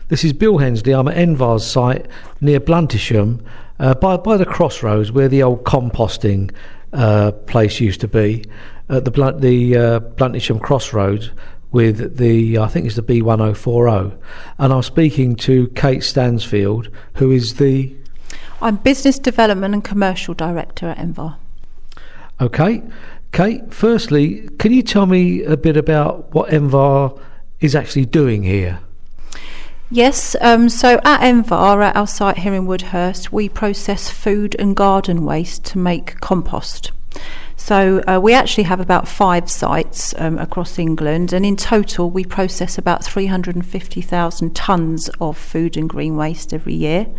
This is Bill Hensley. I'm at Envar's site near Bluntisham, by the crossroads where the old composting place used to be, at the Bluntisham crossroads with I think it's the B1040. And I'm speaking to Kate Stansfield, who is I'm Business Development and Commercial Director at Envar. Okay. Kate, firstly, can you tell me a bit about what Envar is actually doing here? Yes, so at Envar, at our site here in Woodhurst, we process food and garden waste to make compost. So we actually have about 5 sites across England, and in total we process about 350,000 tonnes of food and green waste every year.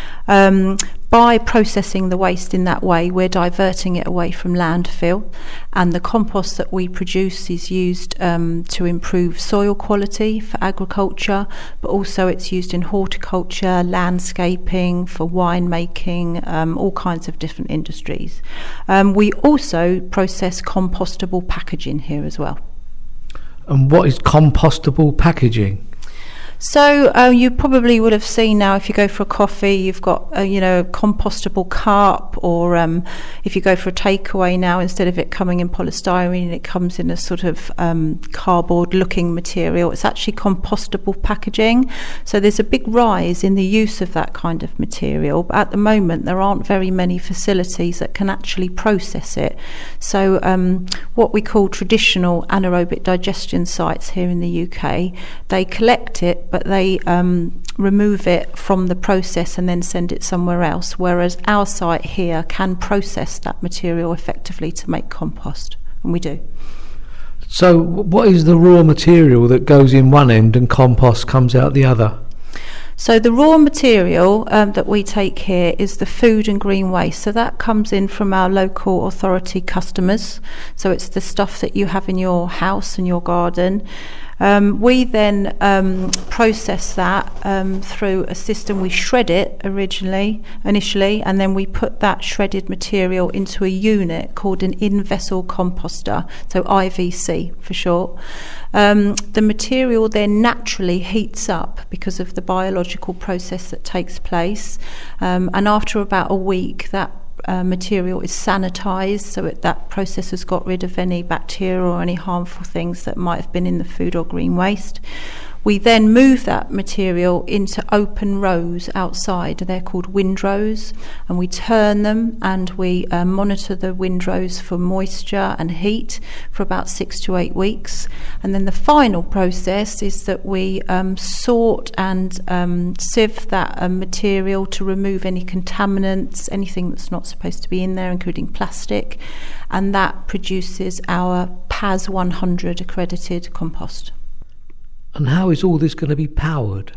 By processing the waste in that way, we're diverting it away from landfill, and the compost that we produce is used to improve soil quality for agriculture, but also it's used in horticulture, landscaping, for winemaking, all kinds of different industries. We also process compostable packaging here as well. And what is compostable packaging? So you probably would have seen now, if you go for a coffee, you've got a compostable cup, or if you go for a takeaway now, instead of it coming in polystyrene, it comes in a sort of cardboard-looking material. It's actually compostable packaging. So there's a big rise in the use of that kind of material. But at the moment, there aren't very many facilities that can actually process it. So what we call traditional anaerobic digestion sites here in the UK, they collect it, but they remove it from the process and then send it somewhere else, whereas our site here can process that material effectively to make compost, and we do. So what is the raw material that goes in one end and compost comes out the other? So the raw material that we take here is the food and green waste. So that comes in from our local authority customers. So it's the stuff that you have in your house and your garden. We then process that through a system. We shred it initially, and then we put that shredded material into a unit called an in-vessel composter, so IVC for short. The material then naturally heats up because of the biological process that takes place, and after about a week that material is sanitised, so that process has got rid of any bacteria or any harmful things that might have been in the food or green waste. We then move that material into open rows outside. They're called windrows, and we turn them and we monitor the windrows for moisture and heat for about 6 to 8 weeks. And then the final process is that we sort and sieve that material to remove any contaminants, anything that's not supposed to be in there, including plastic, and that produces our PAS 100 accredited compost. And how is all this going to be powered?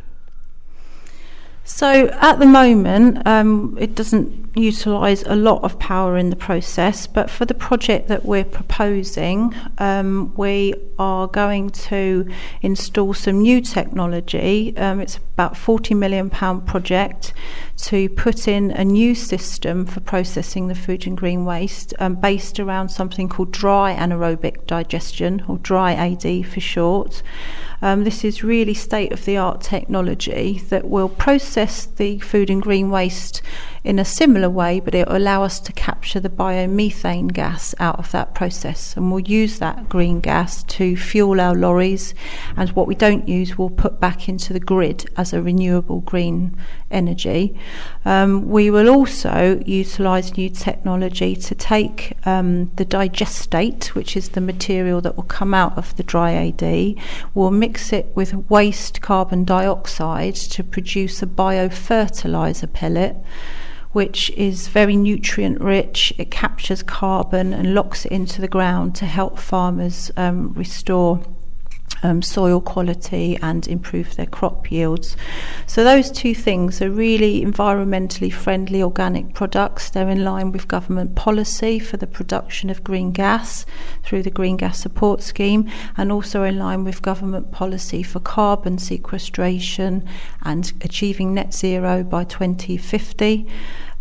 So at the moment, it doesn't utilise a lot of power in the process, but for the project that we're proposing, we are going to install some new technology. It's about £40 million project to put in a new system for processing the food and green waste, based around something called dry anaerobic digestion, or dry AD for short. This is really state-of-the-art technology that will process the food and green waste in a similar way, but it will allow us to capture the biomethane gas out of that process, and we'll use that green gas to fuel our lorries, and what we don't use we'll put back into the grid as a renewable green energy. We will also utilise new technology to take the digestate, which is the material that will come out of the dry AD, we'll mix it with waste carbon dioxide to produce a biofertiliser pellet, which is very nutrient rich. It captures carbon and locks it into the ground to help farmers restore soil quality and improve their crop yields. So those two things are really environmentally friendly organic products. They're in line with government policy for the production of green gas through the Green Gas Support Scheme, and also in line with government policy for carbon sequestration and achieving net zero by 2050.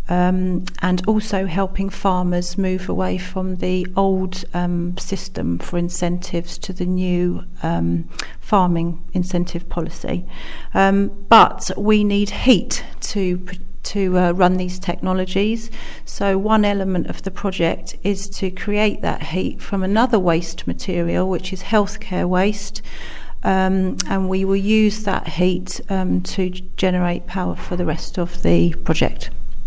and also helping farmers move away from the old system for incentives to the new farming incentive policy. But we need heat to run these technologies. So one element of the project is to create that heat from another waste material, which is healthcare waste, and we will use that heat to generate power for the rest of the project.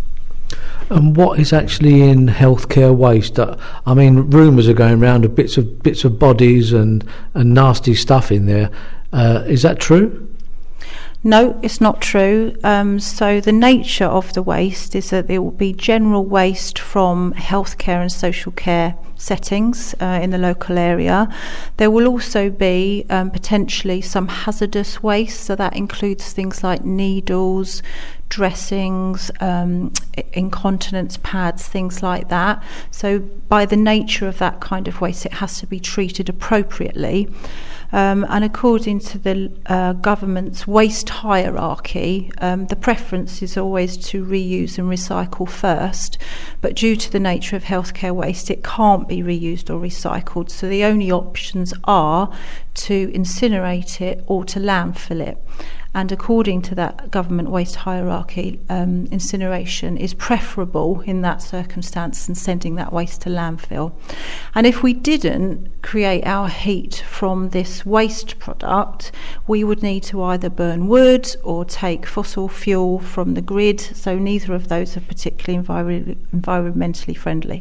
And what is actually in healthcare waste? I mean, rumours are going around of bits of bodies and nasty stuff in there. Is that true? No, it's not true. So the nature of the waste is that there will be general waste from healthcare and social care settings in the local area. There will also be potentially some hazardous waste, so that includes things like needles, dressings, incontinence pads, things like that. So by the nature of that kind of waste, it has to be treated appropriately. And according to the government's waste hierarchy, the preference is always to reuse and recycle first, but due to the nature of healthcare waste, it can't be reused or recycled, so the only options are to incinerate it or to landfill it. And according to that government waste hierarchy, incineration is preferable in that circumstance than sending that waste to landfill. And if we didn't create our heat from this waste product, we would need to either burn wood or take fossil fuel from the grid, so neither of those are particularly environmentally friendly.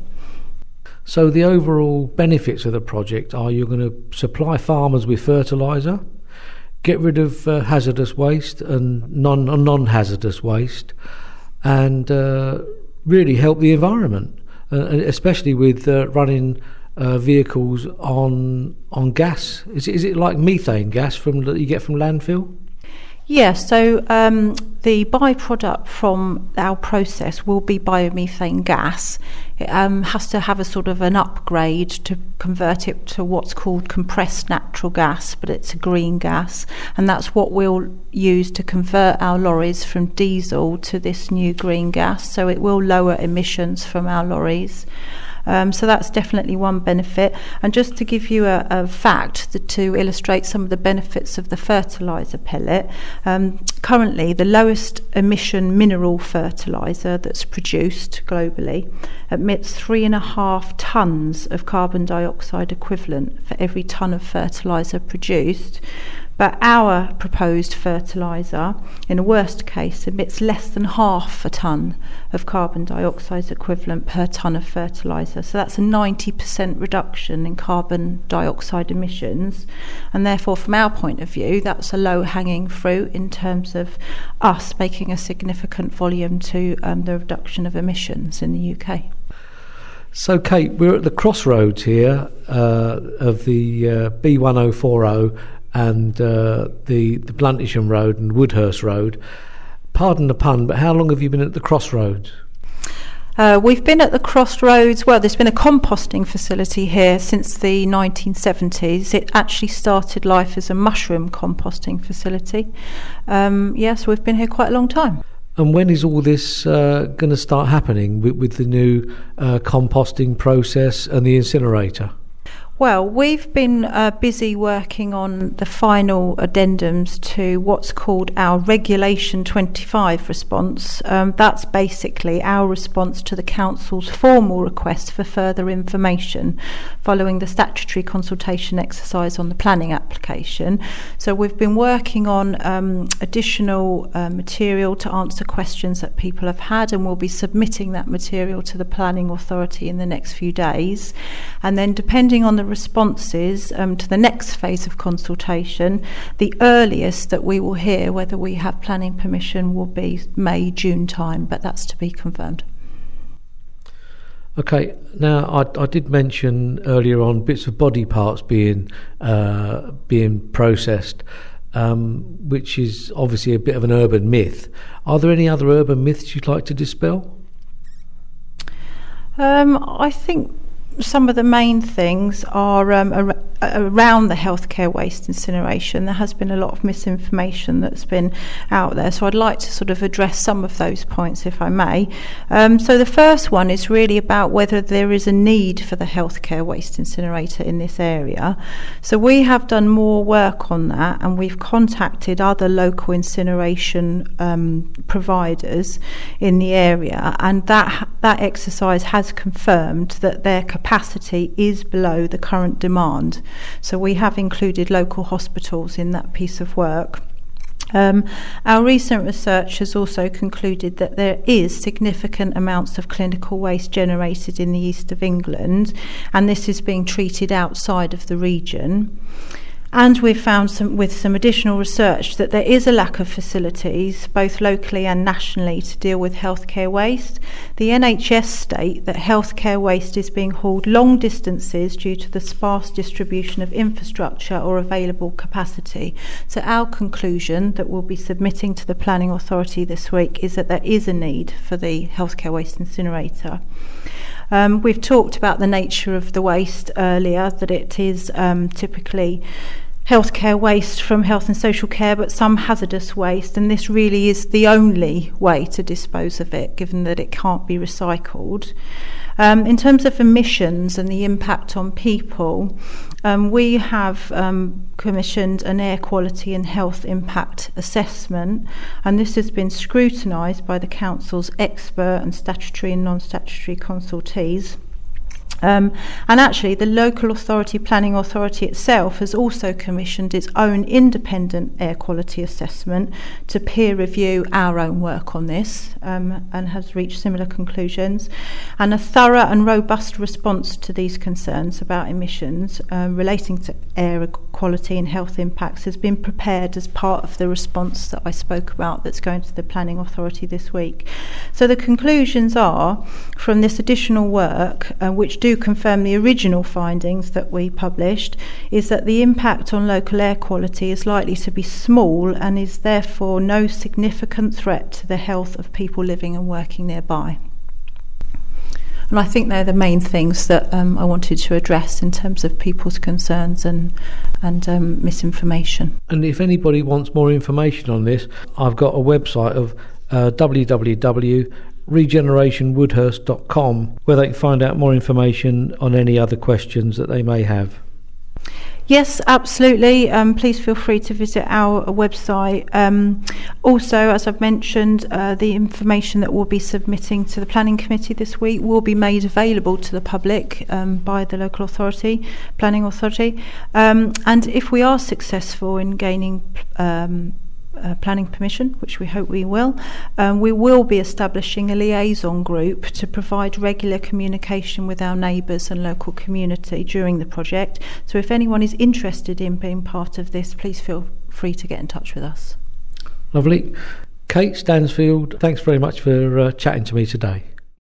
So the overall benefits of the project are you're going to supply farmers with fertiliser, get rid of hazardous waste and non-hazardous waste, and really help the environment, especially with running vehicles on gas. Is it like methane gas that you get from landfill? Yeah, so the byproduct from our process will be biomethane gas. It has to have a sort of an upgrade to convert it to what's called compressed natural gas, but it's a green gas, and that's what we'll use to convert our lorries from diesel to this new green gas, so it will lower emissions from our lorries. So that's definitely one benefit. And just to give you a fact to illustrate some of the benefits of the fertiliser pellet, currently the lowest emission mineral fertiliser that's produced globally emits 3.5 tonnes of carbon dioxide equivalent for every tonne of fertiliser produced. But our proposed fertiliser, in a worst case, emits less than half a tonne of carbon dioxide equivalent per tonne of fertiliser. So that's a 90% reduction in carbon dioxide emissions. And therefore, from our point of view, that's a low-hanging fruit in terms of us making a significant volume to the reduction of emissions in the UK. So, Kate, we're at the crossroads here of the B1040 and the Bluntisham Road and Woodhurst Road. Pardon the pun, but how long have you been at the crossroads? We've been at the crossroads, well, there's been a composting facility here since the 1970s. It actually started life as a mushroom composting facility. So we've been here quite a long time. And when is all this going to start happening with the new composting process and the incinerator? Well, we've been busy working on the final addendums to what's called our Regulation 25 response. That's basically our response to the Council's formal request for further information following the statutory consultation exercise on the planning application. So we've been working on additional material to answer questions that people have had, and we'll be submitting that material to the Planning Authority in the next few days. And then depending on the responses to the next phase of consultation, the earliest that we will hear whether we have planning permission will be May, June time, but that's to be confirmed. Okay, now I did mention earlier on bits of body parts being processed, which is obviously a bit of an urban myth. Are there any other urban myths you'd like to dispel? I think some of the main things are around the healthcare waste incineration. There has been a lot of misinformation that's been out there, so I'd like to sort of address some of those points, if I may. So the first one is really about whether there is a need for the healthcare waste incinerator in this area. So we have done more work on that, and we've contacted other local incineration providers in the area, and that exercise has confirmed that their capacity is below the current demand. So we have included local hospitals in that piece of work. Our recent research has also concluded that there is significant amounts of clinical waste generated in the east of England, and this is being treated outside of the region. And we've found with some additional research that there is a lack of facilities, both locally and nationally, to deal with healthcare waste. The NHS state that healthcare waste is being hauled long distances due to the sparse distribution of infrastructure or available capacity. So our conclusion that we'll be submitting to the Planning Authority this week is that there is a need for the healthcare waste incinerator. We've talked about the nature of the waste earlier, that it is typically healthcare waste from health and social care, but some hazardous waste, and this really is the only way to dispose of it, given that it can't be recycled. In terms of emissions and the impact on people, we have commissioned an air quality and health impact assessment, and this has been scrutinised by the Council's expert and statutory and non-statutory consultees. And actually the local authority, planning authority itself, has also commissioned its own independent air quality assessment to peer review our own work on this, and has reached similar conclusions. And a thorough and robust response to these concerns about emissions relating to air quality and health impacts has been prepared as part of the response that I spoke about that's going to the planning authority this week. So the conclusions are, from this additional work, which do confirm the original findings that we published, is that the impact on local air quality is likely to be small and is therefore no significant threat to the health of people living and working nearby. And I think they're the main things that I wanted to address in terms of people's concerns and misinformation. And if anybody wants more information on this, I've got a website of www.regenerationwoodhurst.com, where they can find out more information on any other questions that they may have. Yes, absolutely. Please feel free to visit our website. Also, as I've mentioned, the information that we'll be submitting to the Planning Committee this week will be made available to the public by the local authority, Planning Authority. And if we are successful in gaining planning permission, which we hope we will be establishing a liaison group to provide regular communication with our neighbours and local community during the project. So if anyone is interested in being part of this, please feel free to get in touch with us. Lovely. Kate Stansfield, thanks very much for chatting to me today.